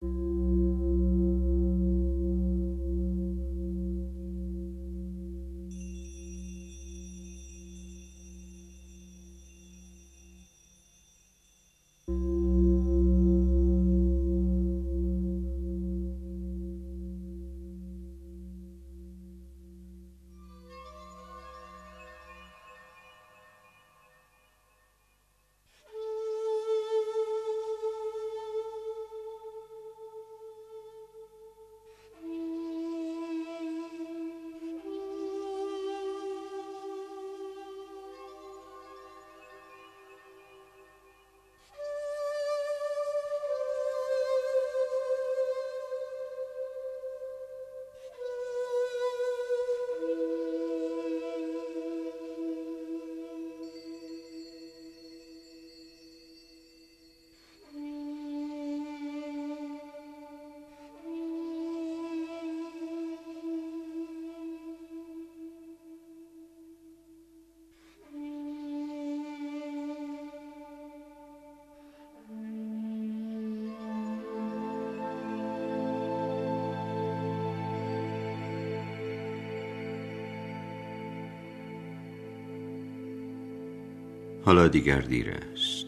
حالا دیگر دیر است.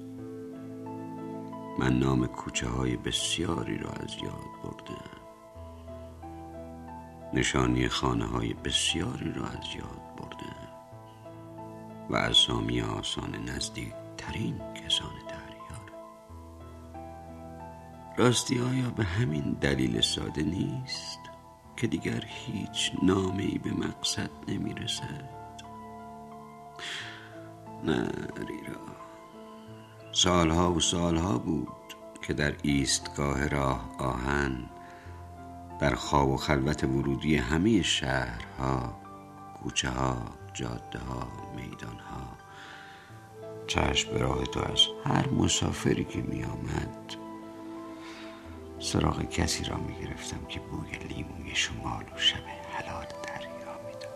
من نام کوچه های بسیاری را از یاد بردم، نشانی خانه های بسیاری را از یاد بردم و اسامی آسان نزدیک ترین کسان دریار. راستی آیا به همین دلیل ساده نیست که دیگر هیچ نامه‌ای به مقصد نمی رسد؟ نه ریرا، سالها و سالها بود که در ایستگاه راه آهن، در خواب و خلوت ورودی همه شهرها، کوچه ها، جاده ها، میدان ها، چشم به راه تو از هر مسافری که می آمد سراغ کسی را می گرفتم که بوی لیموی شمال و شب حلال دریا می داد.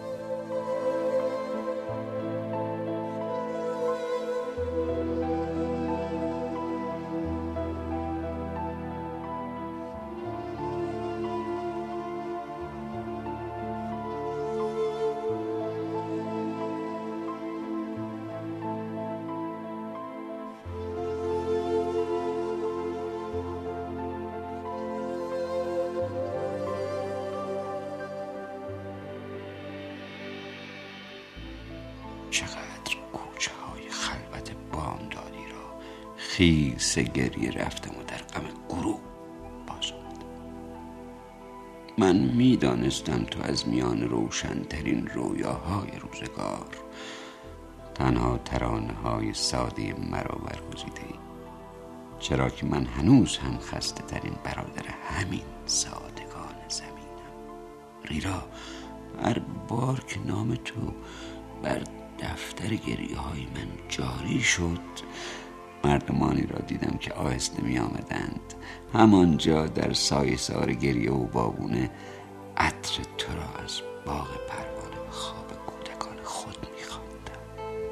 چقدر کوچه های خلوت بامدادی را خیس گریه رفتم و در غم غروب باز آمدم. من می دانستم تو از میان روشنترین رویاهای روزگار تنها ترانه های ساده مرا برگزیده ای، چرا که من هنوز هم خسته ترین برادر همین سادگان زمینم. ریرا، هر بار که نام تو بر دفتر گریه های من جاری شد، مردمانی را دیدم که آهسته می آمدند همانجا در سایه‌سار گریه و بابونه عطر تو را از باغ پروانه و خواب کودکان خود می خواندند.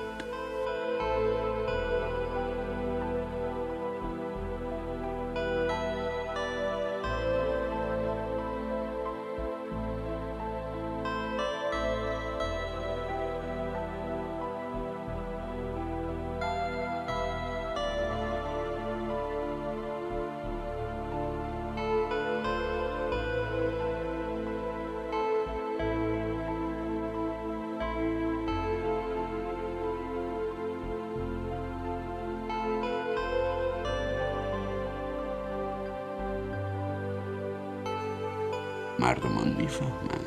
مردمان میفهمند،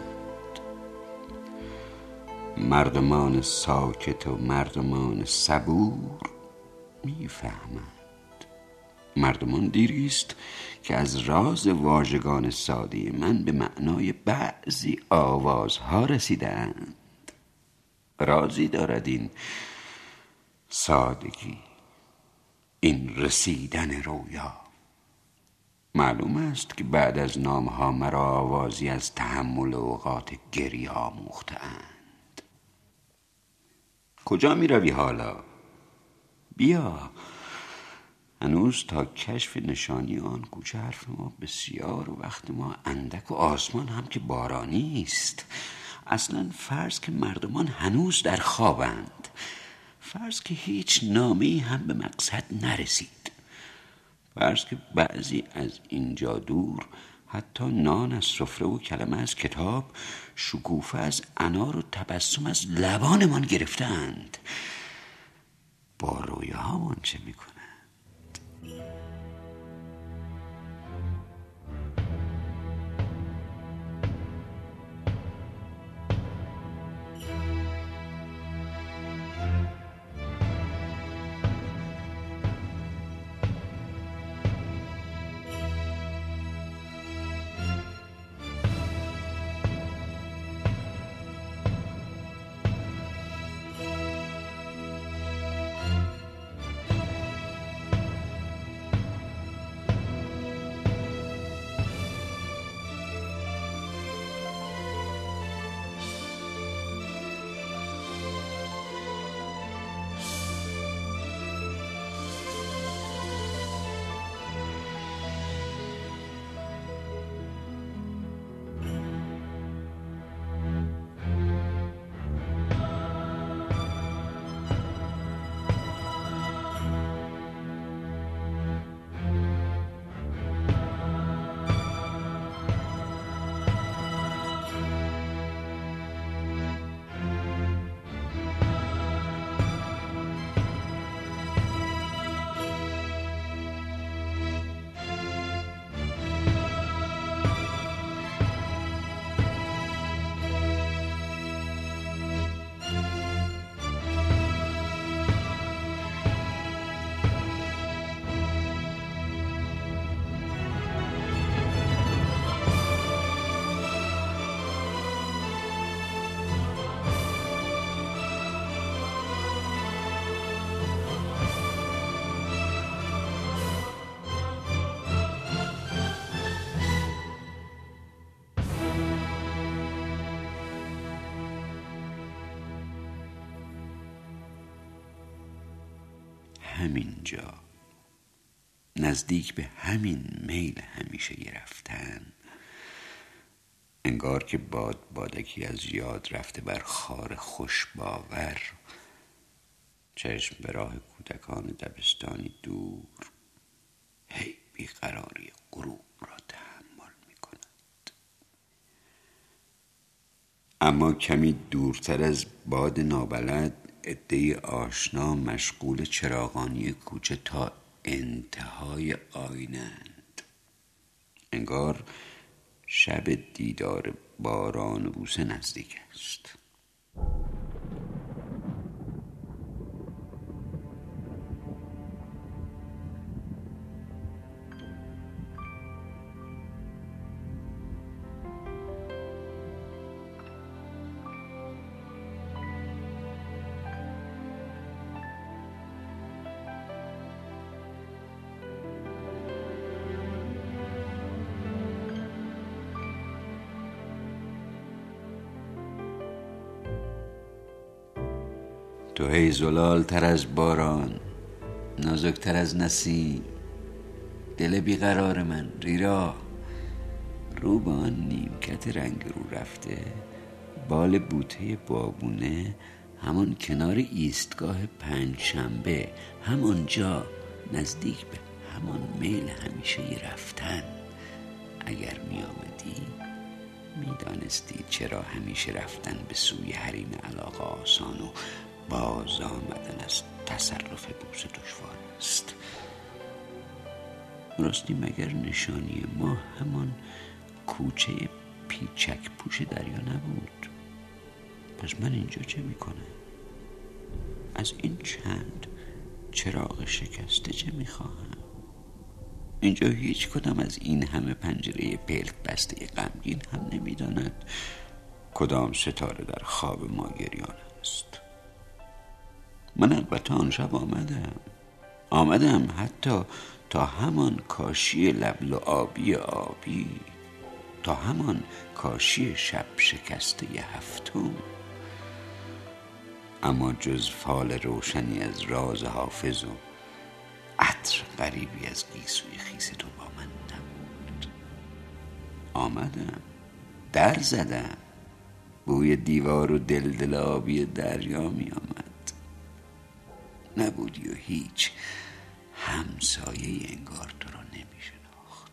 مردمان ساکت و مردمان صبور میفهمند. مردمان دیریست که از راز واژگان ساده من به معنای بعضی آوازها رسیدند. رازی دارد این سادگی، این رسیدن رویا. معلوم است که بعد از نامها مرا آوازی از تحمل اوقات گریه آموختند. کجا می روی حالا؟ بیا هنوز تا کشف نشانی آن کوچه حرف ما بسیار و وقت ما اندک و آسمان هم که بارانی است. اصلا فرض که مردمان هنوز در خوابند، فرض که هیچ نامه‌ای هم به مقصد نرسید، فرض که بعضی از اینجا دور حتی نان از سفره و کلمه از کتاب، شکوفه از انار و تبسم از لبانمان گرفتند. با رویاهامان چه میکنند؟ همینجا، نزدیک به همین میل همیشه رفتن، انگار که بادکی از یاد رفته بر خار خوش باور، چشم به راه کودکان دبستانی دور، هی بیقراری غروب را تحمل می کند. اما کمی دورتر از باد نابلد، عده‌ای آشنا مشغول چراغانی کوچه تا انتهای آینند. انگار شب دیدار باران و بوسه نزدیک است. تو هی زلال تر از باران، نازکتر از نسیم، دل بیقرار من ریرا، رو به آن نیمکت رنگ رو رفته، بال بوته بابونه، همان کنار ایستگاه پنجشنبه، همانجا نزدیک به همان میل همیشه رفتن. اگر می آمدی می دانستی چرا همیشه رفتن به سوی حریم علاقه آسان و باز آمدن از تصرف بوسه دشوار است. راستی مگر نشانی ما همان کوچه پیچک پوش دریا نبود؟ پس من اینجا چه میکنم؟ از این چند چراغ شکسته چه میخواهم؟ اینجا هیچ کدام از این همه پنجره پلک بسته غمگین هم نمیداند کدام ستاره در خواب ما گریان است. من البته آن شب آمدم حتی تا همان کاشی لبل آبی، تا همان کاشی شب شکسته هفتم، اما جز فال روشنی از راز حافظ و عطر غریبی از گیسوی خیس تو با من نبود. آمدم، در زدم، بوی دیوار و دلدل آبی دریا می آمد. نبودی و هیچ، همسایه انگار تو را نمی شناخت.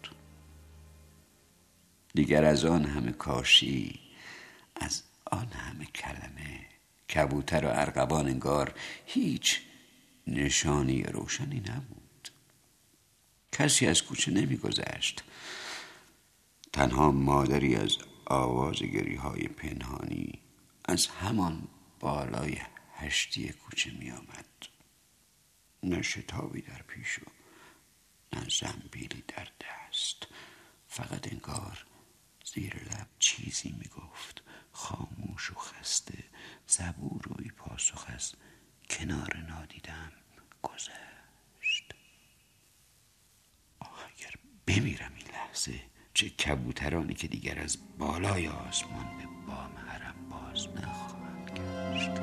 دیگر از آن همه کاشی، از آن همه کلمه، کبوتر و ارغوان انگار هیچ نشانی روشنی نبود. کسی از کوچه نمی گذشت. تنها مادری از آواز گریه‌های پنهانی از همان بالای هشتی کوچه می آمد. نه شتابی در پیش و نه زنبیلی در دست، فقط انگار زیر لب چیزی می گفت، خاموش و خسته، زبوروی پاسخ از کنار نادیدم گذشت. اگر بمیرم این لحظه، چه کبوترانی که دیگر از بالای آسمان به بام حرم باز نخواهند گشت.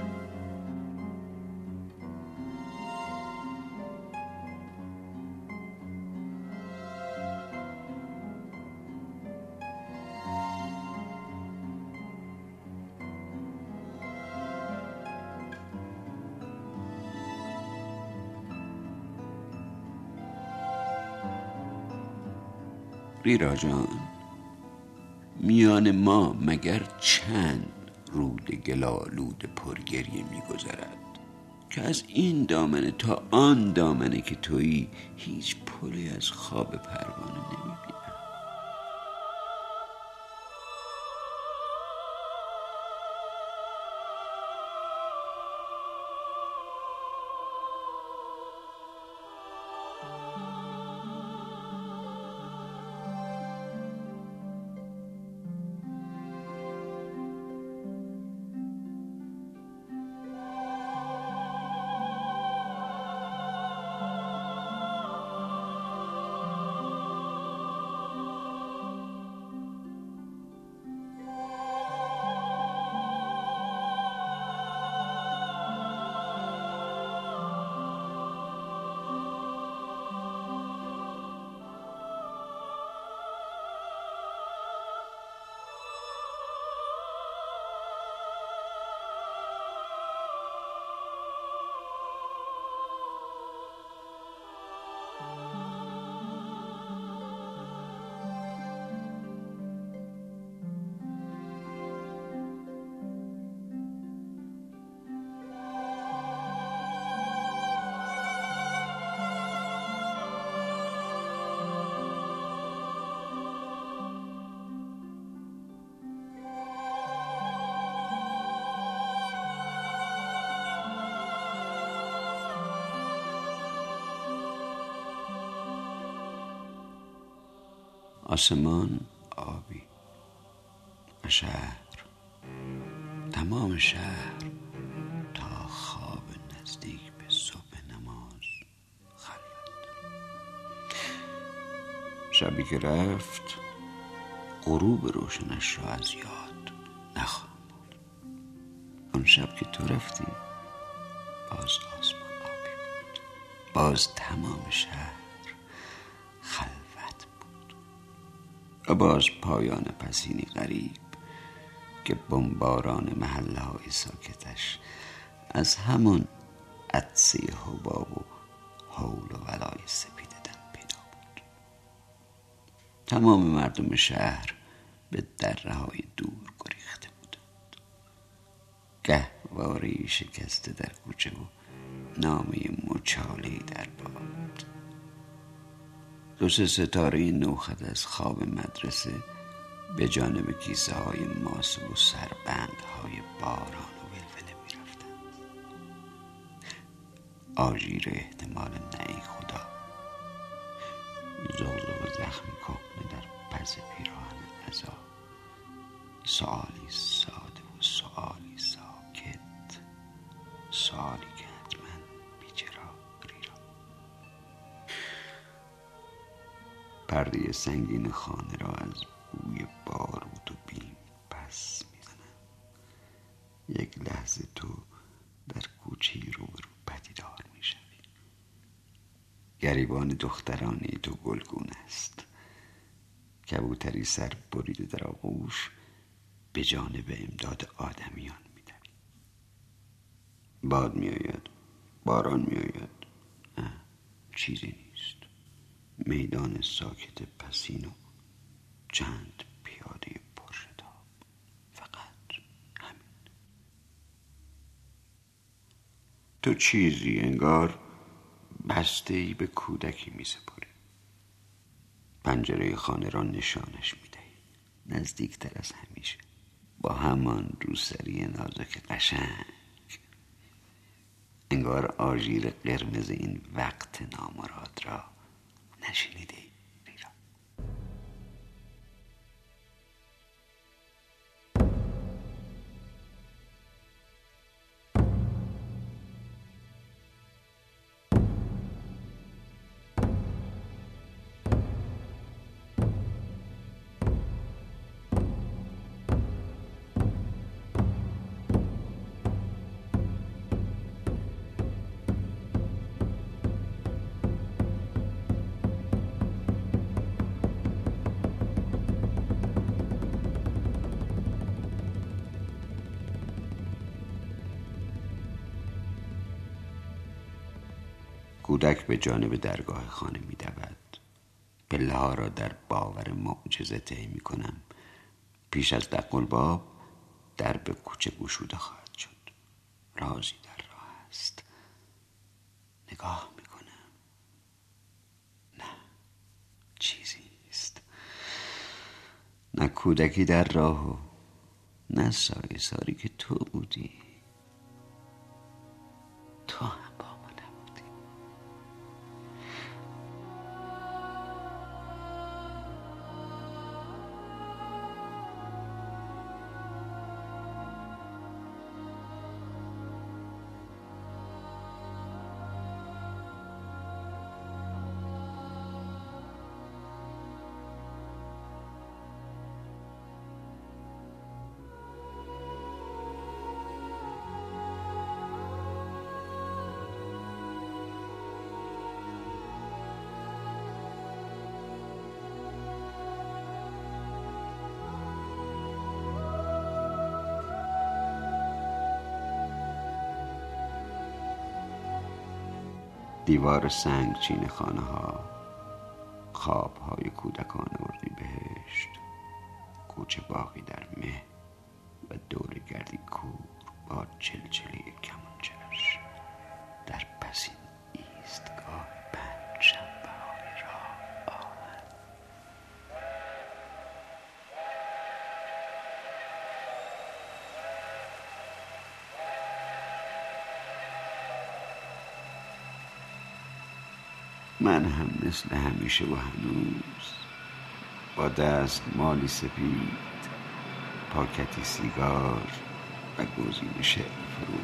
ریرا جان، میان ما مگر چند رود گلالود پرگریه میگذرد که از این دامنه تا آن دامنه که تویی هیچ پلی از خواب پروانه نمیبینم. آسمان آبی و شهر، تمام شهر تا خواب نزدیک به صبح نماز خلوت. شبی که رفت غروب روشنش را از یاد نخواهم بود. آن شب که تو رفتی باز آسمان آبی بود، باز تمام شهر خلوت بود و باز پایان پسینی غریب که بمباران محله های ساکتش از همون عطسه حباب و حول و ولای سپید دم پیدا بود. تمام مردم شهر به دره های دور گریخته بودند. گهواره‌ای شکسته در کوچه و نامه مچاله‌ای در باد. دو سه ستاره نوخط از خواب مدرسه به جانب کیسه های ماسه و سربند های باران و ولوله می رفتند. آژیر احتمال نه خدا، زغزغ زخم کهنه در پس پیراهن عزا، سؤالی ساده و سؤالی ساکت، سؤالی که حتما بیچرا ریرا. پرده سنگین خانه را از بوی بارود و بیم پس میزنم. یک لحظه تو در کوچه روبرو پدیدار میشوی. گریبان دخترانه تو گلگون است. کبوتری سر بریده در آغوش به جانب امداد آدمیان می‌دوید. باد میآید، باران میآید، نه چیزی نیست. میدان ساکت پسین و چند پیاده پرشتاب، فقط همین. تو چیزی انگار بسته‌ای به کودکی می‌سپاری. پنجره خانه را نشانش می‌دهی، نزدیکتر از همیشه، با همان روسری نازک قشنگ. انگار آژیر قرمز این وقت نامراد را نشنیده ای. کودک به جانب درگاه خانه می دود. پله ها را در باور معجزه طی می کنم. پیش از دق الباب در به کوچه گشوده خواهد شد. رازی در راه است. نگاه می کنم. نه، چیزی نیست. نه کودکی در راه و نه سایه ساری که تو بودی. تو هم با ما نبودی. دیوار سنگچین خانه ها، خواب های کودکان اردیبهشت، کوچه باغی در مه و دور گردی کور با چلچله کمانچه‌اش. در پسین ایستگاه پنج شنبه های راه آهن. من هم مثل همیشه و هنوز با دست مالی سپید، پاکتی سیگار و گزین شعر فرو،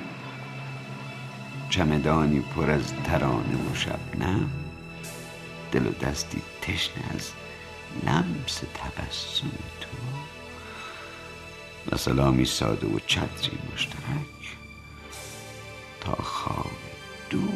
چمدانی پر از ترانه و شبنم، دل و دستی تشنه از لمس تبسم تو و سلامی ساده و چتری مشترک تا خواب دور.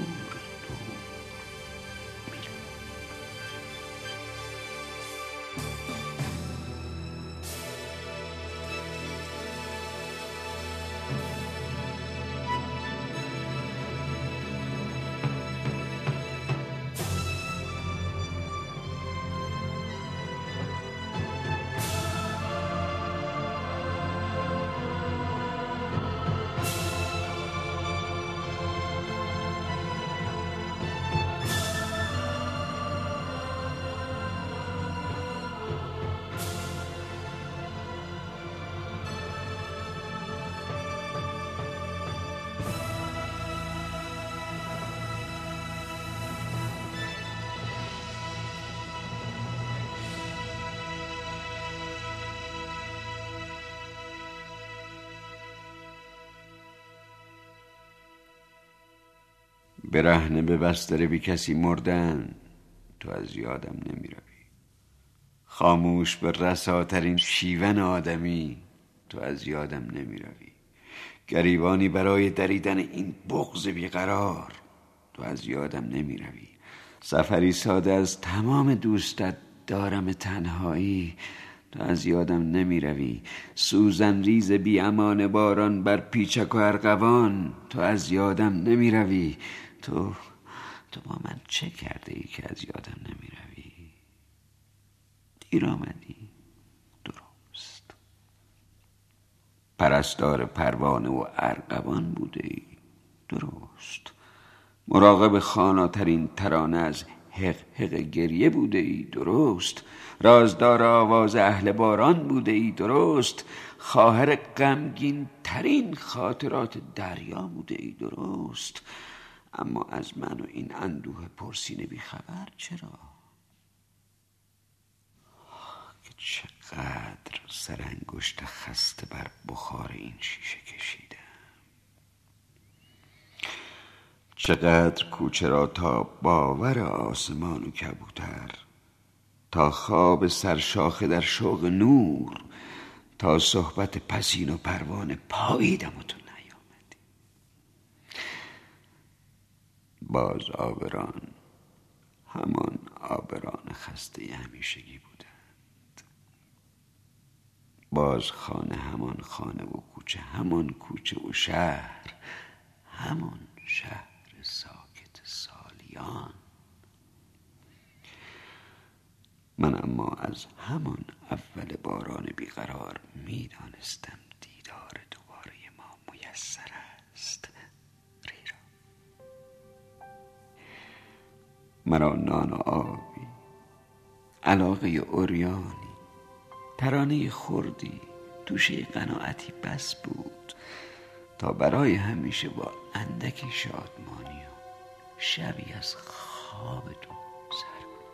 برهنه به بستر بی کسی مردن، تو از یادم نمی روی. خاموش به رساترین شیون آدمی، تو از یادم نمی روی. گریبانی برای دریدن این بغض بیقرار، تو از یادم نمی روی. سفری ساده از تمام دوستت دارم تنهایی، تو از یادم نمی روی. سوزن ریز بی امان باران بر پیچک و ارغوان، تو از یادم نمی روی. تو با من چه کرده ای که از یادم نمی روی؟ دیر آمدی، درست. پرستار پروانه و ارغوان بوده ای، درست. مراقب خاناترین ترانه از حق حق گریه بوده ای، درست. رازدار آواز اهل باران بوده ای، درست. خواهر غمگین ترین خاطرات دریا بوده ای، درست. اما از من و این اندوه پرسینه بی خبر چرا؟ که چقدر سر انگشت خسته بر بخار این شیشه کشیدم، چقدر کوچه را تا باور آسمان و کبوتر، تا خواب سرشاخه در شوق نور، تا صحبت پسین و پروانه پاییدم و تو نیامدی. باز آبران، همان آبران خسته همیشگی بودند. باز خانه همان خانه و کوچه همان کوچه و شهر همان شهر ساکت سالیان. من اما از همان اول باران بیقرار میدانستم دیدار دوباره ما میسر است. ریرا، مرا نان و آبی، علاقه عریانی، ترانه خردی، توشه قناعتی بس بود تا برای همیشه با اندکی شادمانی و شبی از خواب تو سر کنم.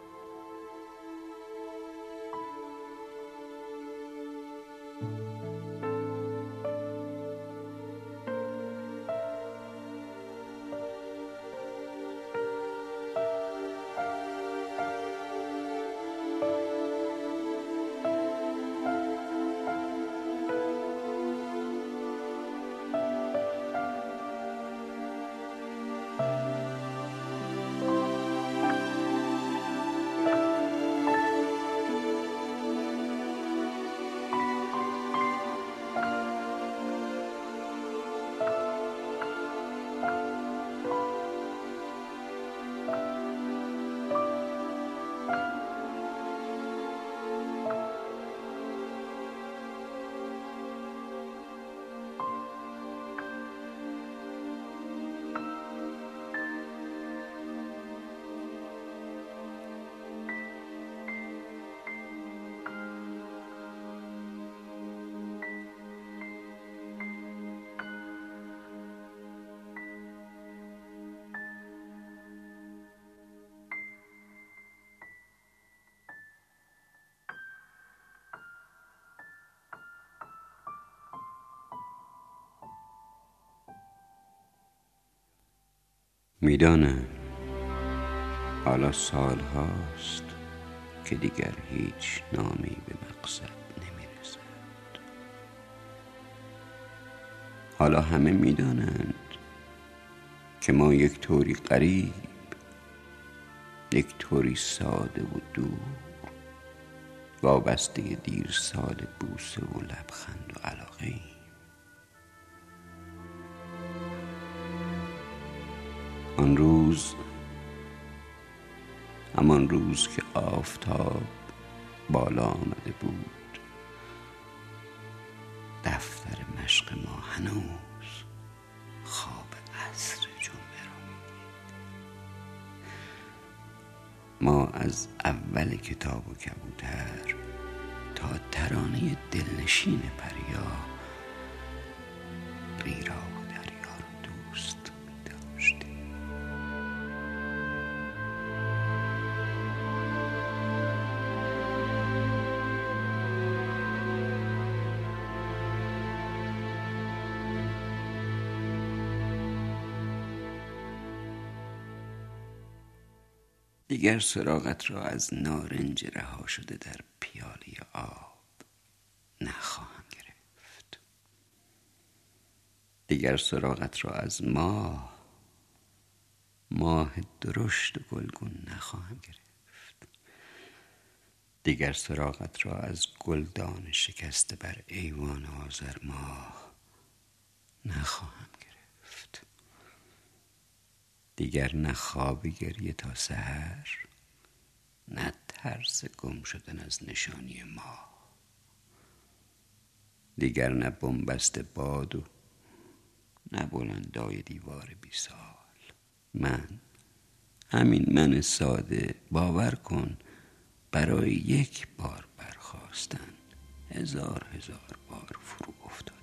میدانم حالا سال هاست که دیگر هیچ نامی به مقصد نمیرسد. حالا همه میدانند که ما یک طوری غریب، یک طوری ساده و دور، وابسته دیر سال بوسه و لبخند و علاقه ایم. آن روز، همان روز که آفتاب بالا آمده بود، دفتر مشق ما هنوز خواب عصر جمعه را میدید. ما از اول کتاب و کبوتر تا ترانه دلنشین پریا، ریرا و دریا را دوست می‌داشتیم. دیگر سراغت را از نارنج رها شده در پیاله آب نخواهم گرفت. دیگر سراغت را از ماه ماه درشت و گلگون نخواهم گرفت. دیگر سراغت را از گلدان شکسته بر ایوان آذر ماه نخواهم گرفت. دیگر نه خواب گریه تا سحر، نه ترس گم شدن از نشانی ماه. دیگر نه بنبست باد و نه بلندای دیوار بیسال. همین من ساده، باور کن، برای یک بار برخاستن هزار بار فرو افتاده.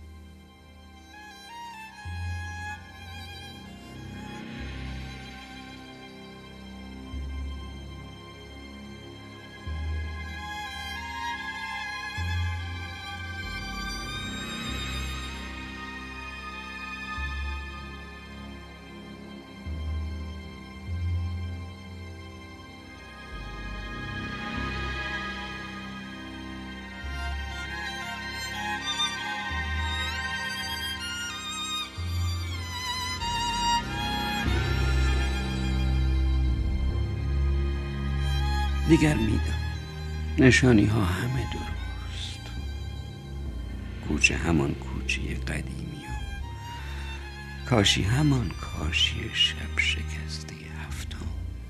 دیگر میدم نشانی ها همه درست. کوچه همان کوچه قدیمی و کاشی همان کاشی شب شکسته هفتم.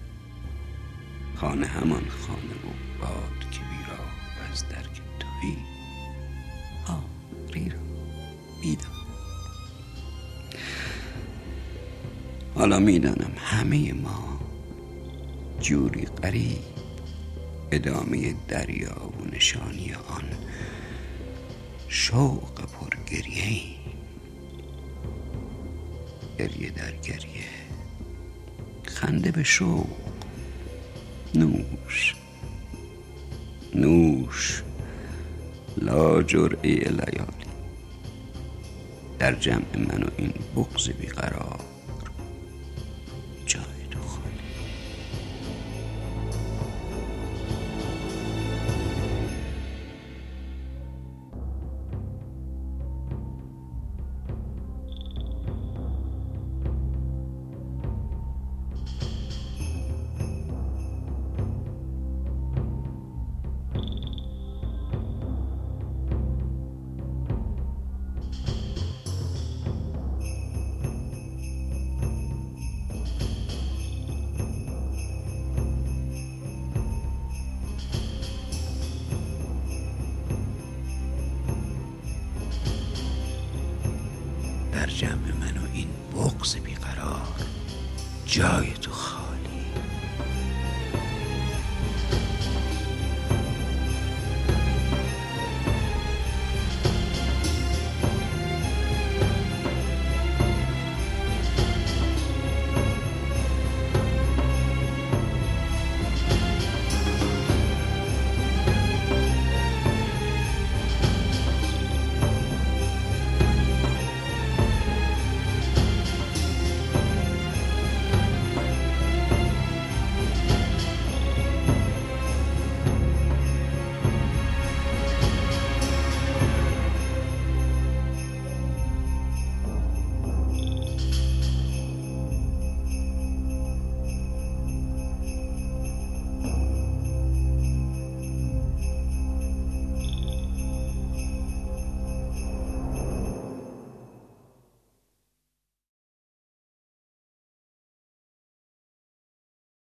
خانه همان خانه و باد که بیراه از درک تویی. ریرا میدم. حالا میدانم همه ما جوری غریب ادامه دریا و نشانی آن شوق پرگریه، گریه در گریه، خنده به شوق، نوش لا جرعه لیالی. در جمع من و این بغض بیقرار جای تو خالی. در جمع من و این بغض بیقرار جای